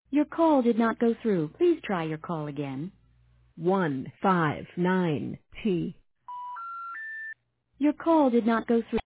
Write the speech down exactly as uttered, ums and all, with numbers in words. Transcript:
Your call did not go through. Please try your call again. one five nine T. Your call did not go through.